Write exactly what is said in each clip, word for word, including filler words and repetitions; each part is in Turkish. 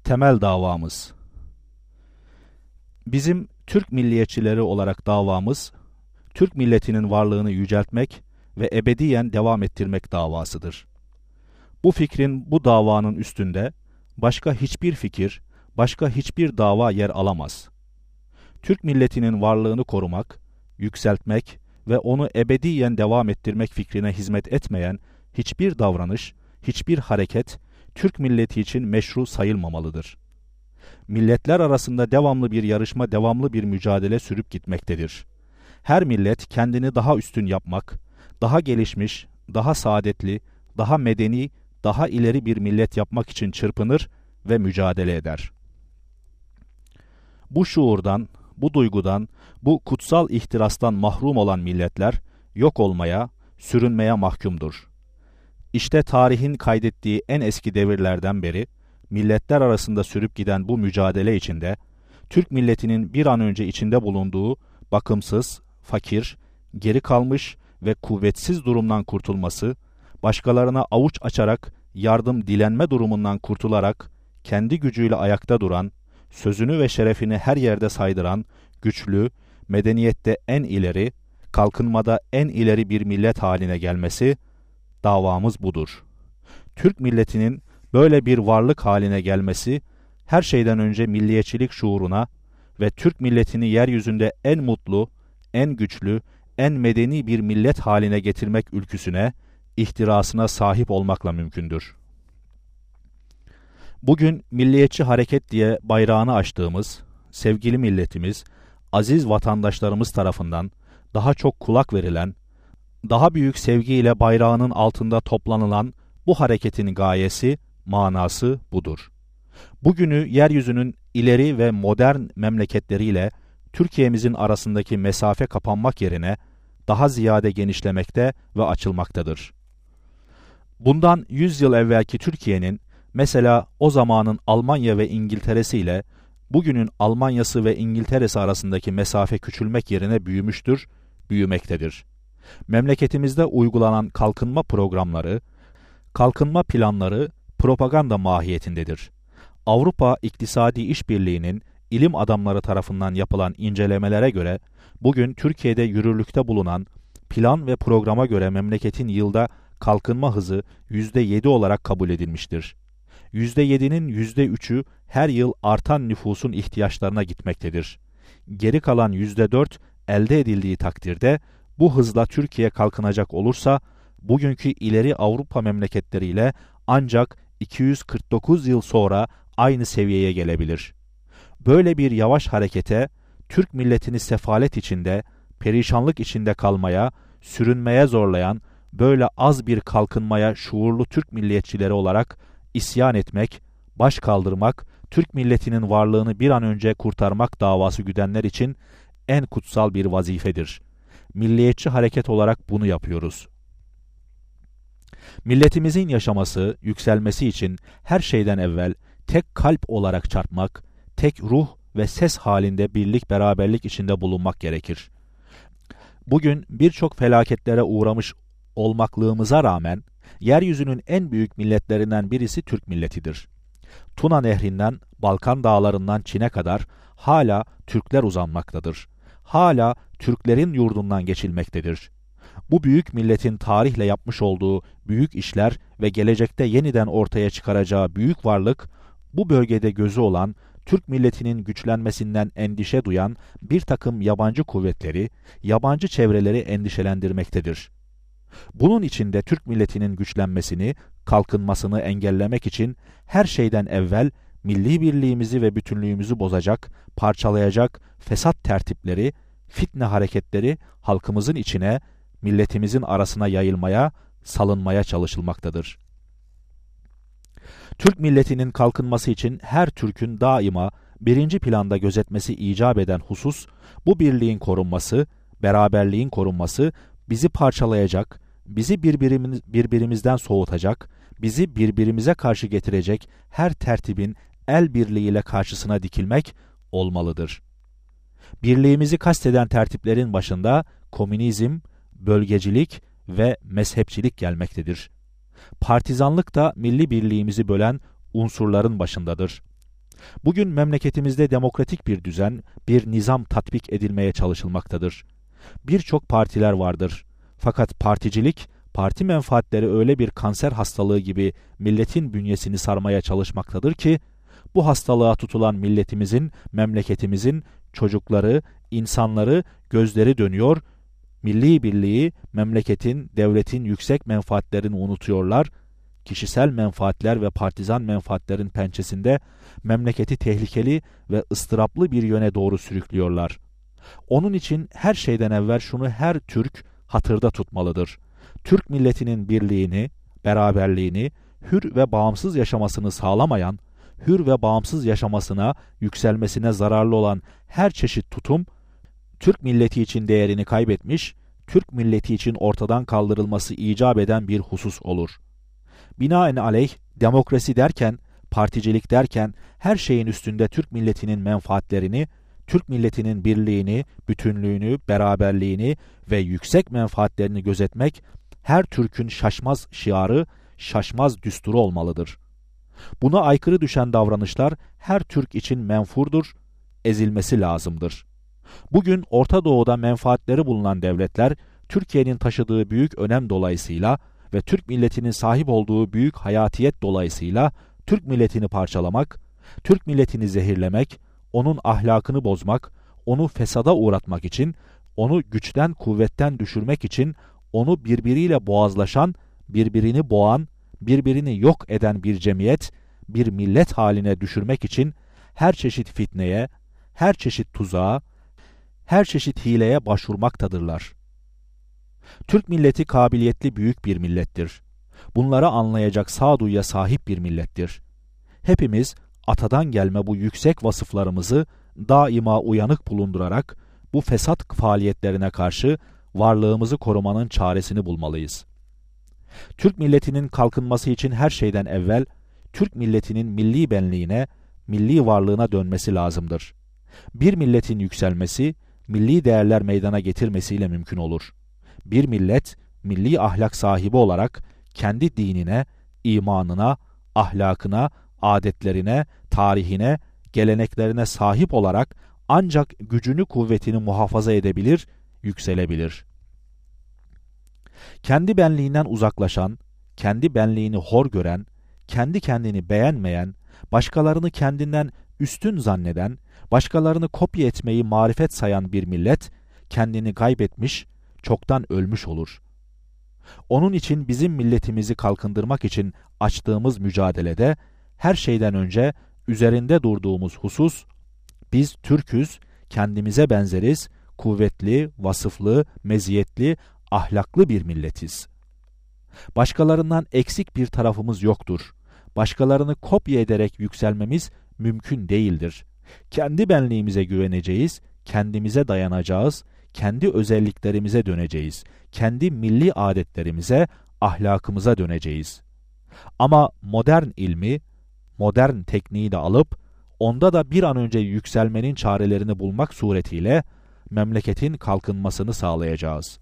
Temel davamız. Bizim Türk milliyetçileri olarak davamız, Türk milletinin varlığını yüceltmek ve ebediyen devam ettirmek davasıdır. Bu fikrin, bu davanın üstünde başka hiçbir fikir, başka hiçbir dava yer alamaz. Türk milletinin varlığını korumak, yükseltmek ve onu ebediyen devam ettirmek fikrine hizmet etmeyen hiçbir davranış, hiçbir hareket Türk milleti için meşru sayılmamalıdır. Milletler arasında devamlı bir yarışma, devamlı bir mücadele sürüp gitmektedir. Her millet kendini daha üstün yapmak, daha gelişmiş, daha saadetli, daha medeni, daha ileri bir millet yapmak için çırpınır ve mücadele eder. Bu şuurdan, bu duygudan, bu kutsal ihtirastan mahrum olan milletler yok olmaya, sürünmeye mahkumdur. İşte tarihin kaydettiği en eski devirlerden beri milletler arasında sürüp giden bu mücadele içinde Türk milletinin bir an önce içinde bulunduğu bakımsız, fakir, geri kalmış ve kuvvetsiz durumdan kurtulması, başkalarına avuç açarak yardım dilenme durumundan kurtularak kendi gücüyle ayakta duran, sözünü ve şerefini her yerde saydıran, güçlü, medeniyette en ileri, kalkınmada en ileri bir millet haline gelmesi, davamız budur. Türk milletinin böyle bir varlık haline gelmesi, her şeyden önce milliyetçilik şuuruna ve Türk milletini yeryüzünde en mutlu, en güçlü, en medeni bir millet haline getirmek ülküsüne, ihtirasına sahip olmakla mümkündür. Bugün milliyetçi hareket diye bayrağını açtığımız, sevgili milletimiz, aziz vatandaşlarımız tarafından daha çok kulak verilen, daha büyük sevgiyle bayrağının altında toplanılan bu hareketin gayesi, manası budur. Bugünü yeryüzünün ileri ve modern memleketleriyle Türkiye'mizin arasındaki mesafe kapanmak yerine daha ziyade genişlemekte ve açılmaktadır. Bundan yüz yıl evvelki Türkiye'nin, mesela o zamanın Almanya ve İngiltere'si ile bugünün Almanya'sı ve İngiltere'si arasındaki mesafe küçülmek yerine büyümüştür, büyümektedir. Memleketimizde uygulanan kalkınma programları, kalkınma planları propaganda mahiyetindedir. Avrupa İktisadi İşbirliği'nin ilim adamları tarafından yapılan incelemelere göre, bugün Türkiye'de yürürlükte bulunan plan ve programa göre memleketin yılda kalkınma hızı yüzde yedi olarak kabul edilmiştir. yüzde yedinin yüzde üçü her yıl artan nüfusun ihtiyaçlarına gitmektedir. Geri kalan yüzde dört elde edildiği takdirde, bu hızla Türkiye kalkınacak olursa, bugünkü ileri Avrupa memleketleriyle ancak iki yüz kırk dokuz yıl sonra aynı seviyeye gelebilir. Böyle bir yavaş harekete, Türk milletini sefalet içinde, perişanlık içinde kalmaya, sürünmeye zorlayan, böyle az bir kalkınmaya şuurlu Türk milliyetçileri olarak isyan etmek, baş kaldırmak, Türk milletinin varlığını bir an önce kurtarmak davası güdenler için en kutsal bir vazifedir. Milliyetçi hareket olarak bunu yapıyoruz. Milletimizin yaşaması, yükselmesi için her şeyden evvel tek kalp olarak çarpmak, tek ruh ve ses halinde birlik beraberlik içinde bulunmak gerekir. Bugün birçok felaketlere uğramış olmaklığımıza rağmen, yeryüzünün en büyük milletlerinden birisi Türk milletidir. Tuna Nehri'nden, Balkan dağlarından Çin'e kadar hala Türkler uzanmaktadır. Hala Türklerin yurdundan geçilmektedir. Bu büyük milletin tarihle yapmış olduğu büyük işler ve gelecekte yeniden ortaya çıkaracağı büyük varlık, bu bölgede gözü olan, Türk milletinin güçlenmesinden endişe duyan bir takım yabancı kuvvetleri, yabancı çevreleri endişelendirmektedir. Bunun içinde Türk milletinin güçlenmesini, kalkınmasını engellemek için her şeyden evvel milli birliğimizi ve bütünlüğümüzü bozacak, parçalayacak fesat tertipleri, fitne hareketleri halkımızın içine, milletimizin arasına yayılmaya, salınmaya çalışılmaktadır. Türk milletinin kalkınması için her Türk'ün daima birinci planda gözetmesi icap eden husus, bu birliğin korunması, beraberliğin korunması, bizi parçalayacak, bizi birbirimiz, birbirimizden soğutacak, bizi birbirimize karşı getirecek her tertibin el birliğiyle karşısına dikilmek olmalıdır. Birliğimizi kasteden tertiplerin başında komünizm, bölgecilik ve mezhepçilik gelmektedir. Partizanlık da milli birliğimizi bölen unsurların başındadır. Bugün memleketimizde demokratik bir düzen, bir nizam tatbik edilmeye çalışılmaktadır. Birçok partiler vardır. Fakat particilik, parti menfaatleri öyle bir kanser hastalığı gibi milletin bünyesini sarmaya çalışmaktadır ki, bu hastalığa tutulan milletimizin, memleketimizin çocukları, insanları, gözleri dönüyor, milli birliği, memleketin, devletin yüksek menfaatlerini unutuyorlar, kişisel menfaatler ve partizan menfaatlerin pençesinde memleketi tehlikeli ve ıstıraplı bir yöne doğru sürüklüyorlar. Onun için her şeyden evvel şunu her Türk hatırda tutmalıdır. Türk milletinin birliğini, beraberliğini, hür ve bağımsız yaşamasını sağlamayan, hür ve bağımsız yaşamasına, yükselmesine zararlı olan her çeşit tutum, Türk milleti için değerini kaybetmiş, Türk milleti için ortadan kaldırılması icap eden bir husus olur. Binaenaleyh, demokrasi derken, particilik derken, her şeyin üstünde Türk milletinin menfaatlerini, Türk milletinin birliğini, bütünlüğünü, beraberliğini ve yüksek menfaatlerini gözetmek, her Türk'ün şaşmaz şiarı, şaşmaz düsturu olmalıdır. Buna aykırı düşen davranışlar her Türk için menfurdur, ezilmesi lazımdır. Bugün Orta Doğu'da menfaatleri bulunan devletler, Türkiye'nin taşıdığı büyük önem dolayısıyla ve Türk milletinin sahip olduğu büyük hayatiyet dolayısıyla Türk milletini parçalamak, Türk milletini zehirlemek, onun ahlakını bozmak, onu fesada uğratmak için, onu güçten kuvvetten düşürmek için, onu birbiriyle boğazlaşan, birbirini boğan, birbirini yok eden bir cemiyet, bir millet haline düşürmek için her çeşit fitneye, her çeşit tuzağa, her çeşit hileye başvurmaktadırlar. Türk milleti kabiliyetli büyük bir millettir. Bunları anlayacak sağduyuya sahip bir millettir. Hepimiz atadan gelme bu yüksek vasıflarımızı daima uyanık bulundurarak bu fesat faaliyetlerine karşı varlığımızı korumanın çaresini bulmalıyız. Türk milletinin kalkınması için her şeyden evvel Türk milletinin milli benliğine, milli varlığına dönmesi lazımdır. Bir milletin yükselmesi, milli değerler meydana getirmesiyle mümkün olur. Bir millet, milli ahlak sahibi olarak kendi dinine, imanına, ahlakına, adetlerine, tarihine, geleneklerine sahip olarak ancak gücünü, kuvvetini muhafaza edebilir, yükselebilir. Kendi benliğinden uzaklaşan, kendi benliğini hor gören, kendi kendini beğenmeyen, başkalarını kendinden üstün zanneden, başkalarını kopya etmeyi marifet sayan bir millet, kendini kaybetmiş, çoktan ölmüş olur. Onun için bizim milletimizi kalkındırmak için açtığımız mücadelede, her şeyden önce üzerinde durduğumuz husus, biz Türk'üz, kendimize benzeriz, kuvvetli, vasıflı, meziyetli, ahlaklı bir milletiz. Başkalarından eksik bir tarafımız yoktur. Başkalarını kopya ederek yükselmemiz mümkün değildir. Kendi benliğimize güveneceğiz, kendimize dayanacağız, kendi özelliklerimize döneceğiz, kendi milli adetlerimize, ahlakımıza döneceğiz. Ama modern ilmi, modern tekniği de alıp, onda da bir an önce yükselmenin çarelerini bulmak suretiyle memleketin kalkınmasını sağlayacağız.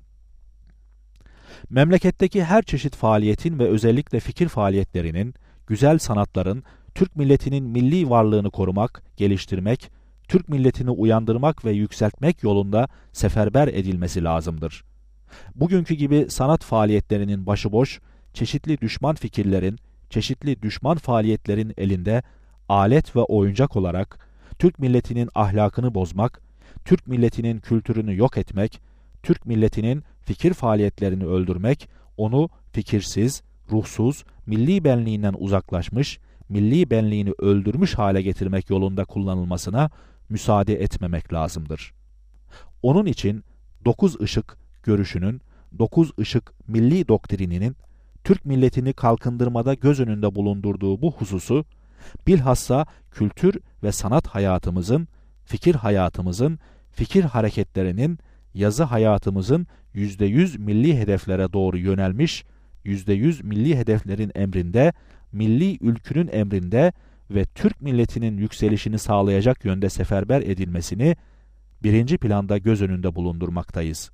Memleketteki her çeşit faaliyetin ve özellikle fikir faaliyetlerinin, güzel sanatların, Türk milletinin milli varlığını korumak, geliştirmek, Türk milletini uyandırmak ve yükseltmek yolunda seferber edilmesi lazımdır. Bugünkü gibi sanat faaliyetlerinin başıboş, çeşitli düşman fikirlerin, çeşitli düşman faaliyetlerin elinde alet ve oyuncak olarak Türk milletinin ahlakını bozmak, Türk milletinin kültürünü yok etmek, Türk milletinin fikir faaliyetlerini öldürmek, onu fikirsiz, ruhsuz, milli benliğinden uzaklaşmış, milli benliğini öldürmüş hale getirmek yolunda kullanılmasına müsaade etmemek lazımdır. Onun için dokuz ışık görüşünün, dokuz ışık milli doktrininin Türk milletini kalkındırmada göz önünde bulundurduğu bu hususu, bilhassa kültür ve sanat hayatımızın, fikir hayatımızın, fikir hareketlerinin, yazı hayatımızın yüzde yüz milli hedeflere doğru yönelmiş, yüzde yüz milli hedeflerin emrinde, milli ülkünün emrinde ve Türk milletinin yükselişini sağlayacak yönde seferber edilmesini birinci planda göz önünde bulundurmaktayız.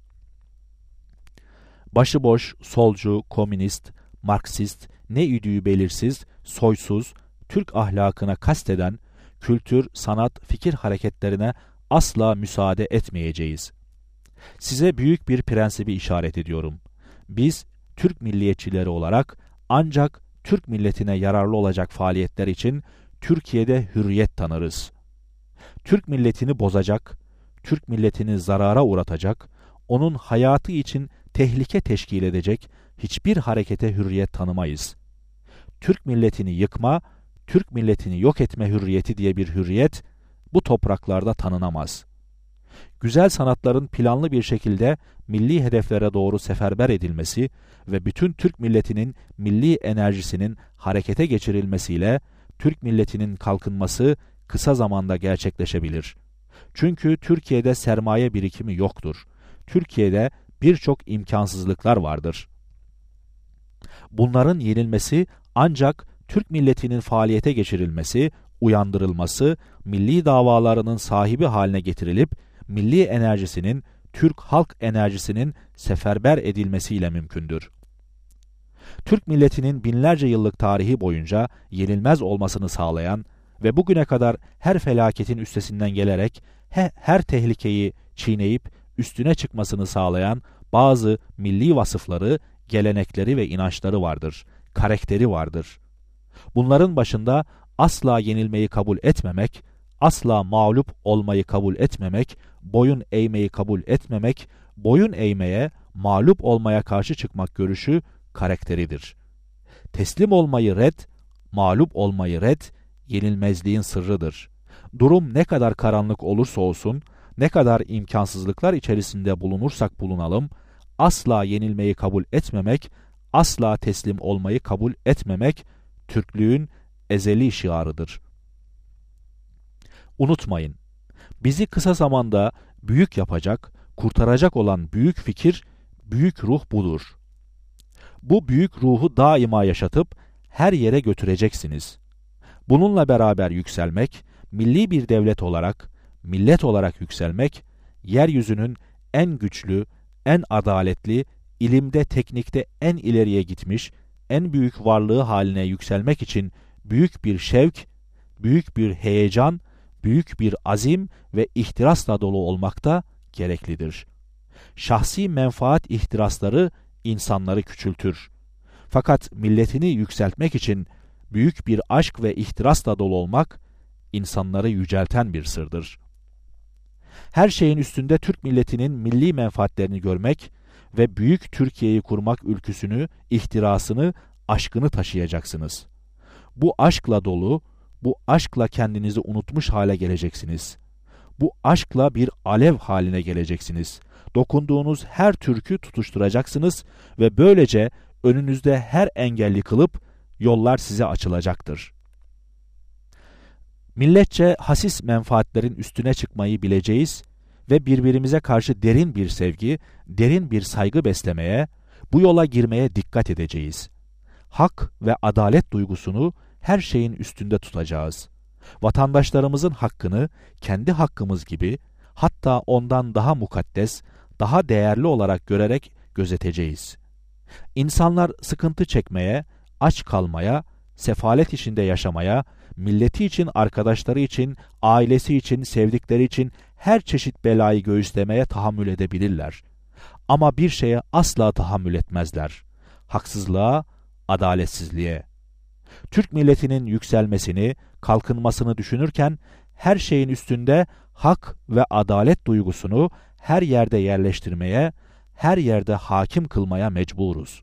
Başıboş, solcu, komünist, Marksist, ne idüğü belirsiz, soysuz, Türk ahlakına kasteden, kültür, sanat, fikir hareketlerine asla müsaade etmeyeceğiz. Size büyük bir prensibi işaret ediyorum. Biz Türk milliyetçileri olarak ancak Türk milletine yararlı olacak faaliyetler için Türkiye'de hürriyet tanırız. Türk milletini bozacak, Türk milletini zarara uğratacak, onun hayatı için tehlike teşkil edecek hiçbir harekete hürriyet tanımayız. Türk milletini yıkma, Türk milletini yok etme hürriyeti diye bir hürriyet bu topraklarda tanınamaz. Güzel sanatların planlı bir şekilde milli hedeflere doğru seferber edilmesi ve bütün Türk milletinin milli enerjisinin harekete geçirilmesiyle Türk milletinin kalkınması kısa zamanda gerçekleşebilir. Çünkü Türkiye'de sermaye birikimi yoktur. Türkiye'de birçok imkansızlıklar vardır. Bunların yenilmesi ancak Türk milletinin faaliyete geçirilmesi, uyandırılması, milli davalarının sahibi haline getirilip, milli enerjisinin, Türk halk enerjisinin seferber edilmesiyle mümkündür. Türk milletinin binlerce yıllık tarihi boyunca yenilmez olmasını sağlayan ve bugüne kadar her felaketin üstesinden gelerek he, her tehlikeyi çiğneyip üstüne çıkmasını sağlayan bazı milli vasıfları, gelenekleri ve inançları vardır, karakteri vardır. Bunların başında asla yenilmeyi kabul etmemek, asla mağlup olmayı kabul etmemek, boyun eğmeyi kabul etmemek, boyun eğmeye, mağlup olmaya karşı çıkmak görüşü karakteridir. Teslim olmayı red, mağlup olmayı red, yenilmezliğin sırrıdır. Durum ne kadar karanlık olursa olsun, ne kadar imkansızlıklar içerisinde bulunursak bulunalım, asla yenilmeyi kabul etmemek, asla teslim olmayı kabul etmemek, Türklüğün ezeli şiarıdır. Unutmayın, bizi kısa zamanda büyük yapacak, kurtaracak olan büyük fikir, büyük ruh budur. Bu büyük ruhu daima yaşatıp her yere götüreceksiniz. Bununla beraber yükselmek, milli bir devlet olarak, millet olarak yükselmek, yeryüzünün en güçlü, en adaletli, ilimde, teknikte en ileriye gitmiş, en büyük varlığı haline yükselmek için büyük bir şevk, büyük bir heyecan, büyük bir azim ve ihtirasla dolu olmakta gereklidir. Şahsi menfaat ihtirasları insanları küçültür. Fakat milletini yükseltmek için büyük bir aşk ve ihtirasla dolu olmak, insanları yücelten bir sırdır. Her şeyin üstünde Türk milletinin milli menfaatlerini görmek ve büyük Türkiye'yi kurmak ülküsünü, ihtirasını, aşkını taşıyacaksınız. Bu aşkla dolu, bu aşkla kendinizi unutmuş hale geleceksiniz. Bu aşkla bir alev haline geleceksiniz. Dokunduğunuz her türkü tutuşturacaksınız ve böylece önünüzde her engelli kılıp yollar size açılacaktır. Milletçe hasis menfaatlerin üstüne çıkmayı bileceğiz ve birbirimize karşı derin bir sevgi, derin bir saygı beslemeye, bu yola girmeye dikkat edeceğiz. Hak ve adalet duygusunu her şeyin üstünde tutacağız. Vatandaşlarımızın hakkını kendi hakkımız gibi, hatta ondan daha mukaddes, daha değerli olarak görerek gözeteceğiz. İnsanlar sıkıntı çekmeye, aç kalmaya, sefalet içinde yaşamaya, milleti için, arkadaşları için, ailesi için, sevdikleri için her çeşit belayı göğüslemeye tahammül edebilirler. Ama bir şeye asla tahammül etmezler: haksızlığa, adaletsizliğe. Türk milletinin yükselmesini, kalkınmasını düşünürken her şeyin üstünde hak ve adalet duygusunu her yerde yerleştirmeye, her yerde hakim kılmaya mecburuz.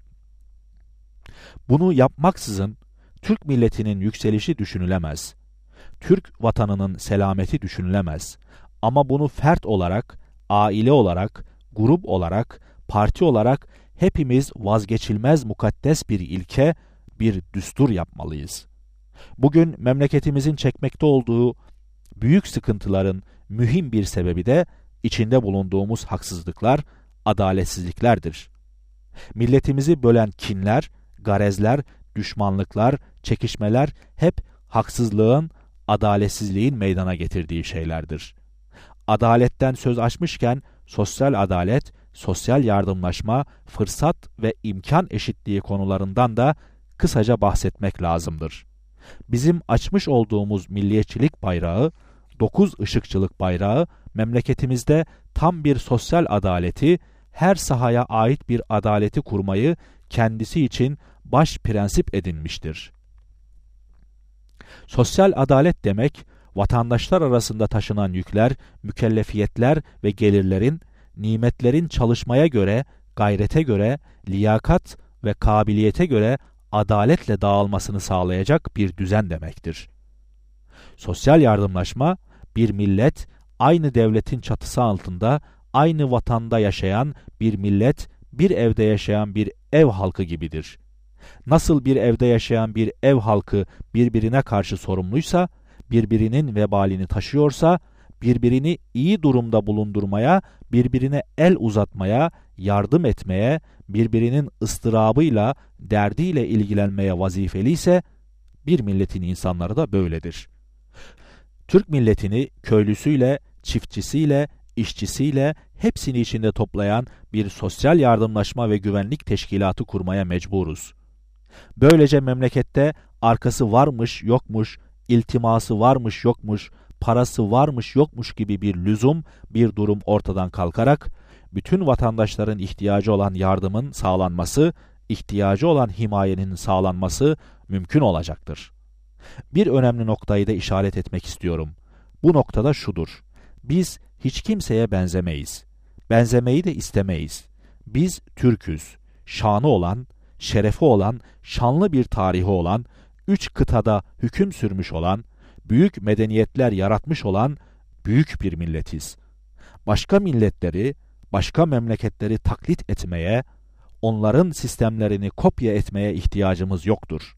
Bunu yapmaksızın Türk milletinin yükselişi düşünülemez. Türk vatanının selameti düşünülemez. Ama bunu fert olarak, aile olarak, grup olarak, parti olarak hepimiz vazgeçilmez mukaddes bir ilke, bir düstur yapmalıyız. Bugün memleketimizin çekmekte olduğu büyük sıkıntıların mühim bir sebebi de içinde bulunduğumuz haksızlıklar, adaletsizliklerdir. Milletimizi bölen kinler, garezler, düşmanlıklar, çekişmeler hep haksızlığın, adaletsizliğin meydana getirdiği şeylerdir. Adaletten söz açmışken sosyal adalet, sosyal yardımlaşma, fırsat ve imkan eşitliği konularından da kısaca bahsetmek lazımdır. Bizim açmış olduğumuz milliyetçilik bayrağı, dokuz ışıkçılık bayrağı, memleketimizde tam bir sosyal adaleti, her sahaya ait bir adaleti kurmayı kendisi için baş prensip edinmiştir. Sosyal adalet demek, vatandaşlar arasında taşınan yükler, mükellefiyetler ve gelirlerin, nimetlerin çalışmaya göre, gayrete göre, liyakat ve kabiliyete göre adaletle dağılmasını sağlayacak bir düzen demektir. Sosyal yardımlaşma, bir millet, aynı devletin çatısı altında, aynı vatanda yaşayan bir millet, bir evde yaşayan bir ev halkı gibidir. Nasıl bir evde yaşayan bir ev halkı birbirine karşı sorumluysa, birbirinin vebalini taşıyorsa, birbirini iyi durumda bulundurmaya, birbirine el uzatmaya, yardım etmeye, birbirinin ıstırabıyla, derdiyle ilgilenmeye vazifeliyse, bir milletin insanları da böyledir. Türk milletini köylüsüyle, çiftçisiyle, işçisiyle hepsini içinde toplayan bir sosyal yardımlaşma ve güvenlik teşkilatı kurmaya mecburuz. Böylece memlekette arkası varmış yokmuş, iltiması varmış yokmuş, parası varmış yokmuş gibi bir lüzum, bir durum ortadan kalkarak, bütün vatandaşların ihtiyacı olan yardımın sağlanması, ihtiyacı olan himayenin sağlanması mümkün olacaktır. Bir önemli noktayı da işaret etmek istiyorum. Bu noktada şudur: biz hiç kimseye benzemeyiz. Benzemeyi de istemeyiz. Biz Türk'üz. Şanı olan, şerefi olan, şanlı bir tarihi olan, üç kıtada hüküm sürmüş olan, büyük medeniyetler yaratmış olan büyük bir milletiz. Başka milletleri, başka memleketleri taklit etmeye, onların sistemlerini kopya etmeye ihtiyacımız yoktur.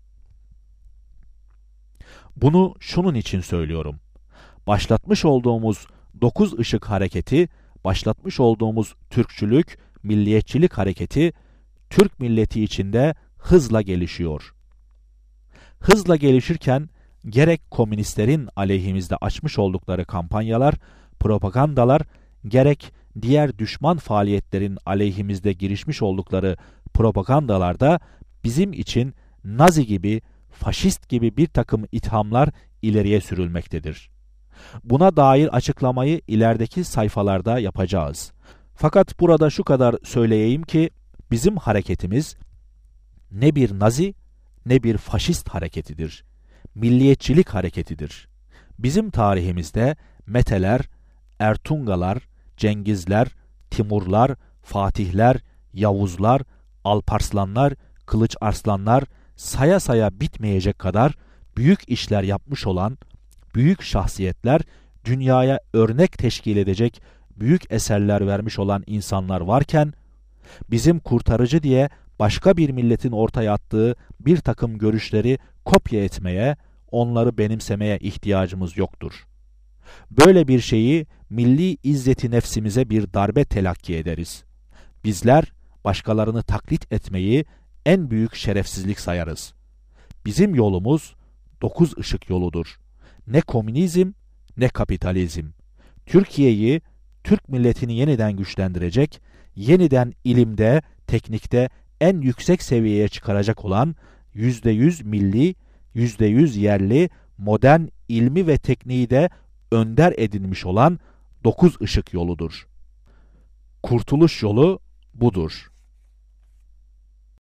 Bunu şunun için söylüyorum: başlatmış olduğumuz dokuz ışık hareketi, başlatmış olduğumuz Türkçülük, milliyetçilik hareketi, Türk milleti içinde hızla gelişiyor. Hızla gelişirken, gerek komünistlerin aleyhimizde açmış oldukları kampanyalar, propagandalar, gerek diğer düşman faaliyetlerin aleyhimizde girişmiş oldukları propagandalarda bizim için Nazi gibi, faşist gibi bir takım ithamlar ileriye sürülmektedir. Buna dair açıklamayı ilerideki sayfalarda yapacağız. Fakat burada şu kadar söyleyeyim ki, bizim hareketimiz ne bir Nazi ne bir faşist hareketidir. Milliyetçilik hareketidir. Bizim tarihimizde Meteler, Ertungalar, Cengizler, Timurlar, Fatihler, Yavuzlar, Alparslanlar, Kılıç Arslanlar, saya saya bitmeyecek kadar büyük işler yapmış olan büyük şahsiyetler, dünyaya örnek teşkil edecek büyük eserler vermiş olan insanlar varken, bizim kurtarıcı diye başka bir milletin ortaya attığı bir takım görüşleri kopya etmeye, onları benimsemeye ihtiyacımız yoktur. Böyle bir şeyi milli izzeti nefsimize bir darbe telakki ederiz. Bizler başkalarını taklit etmeyi en büyük şerefsizlik sayarız. Bizim yolumuz dokuz ışık yoludur. Ne komünizm ne kapitalizm. Türkiye'yi, Türk milletini yeniden güçlendirecek, yeniden ilimde, teknikte en yüksek seviyeye çıkaracak olan yüzde yüz milli, yüzde yüz yerli, modern ilmi ve tekniği de önder edinmiş olan dokuz ışık yoludur. Kurtuluş yolu budur.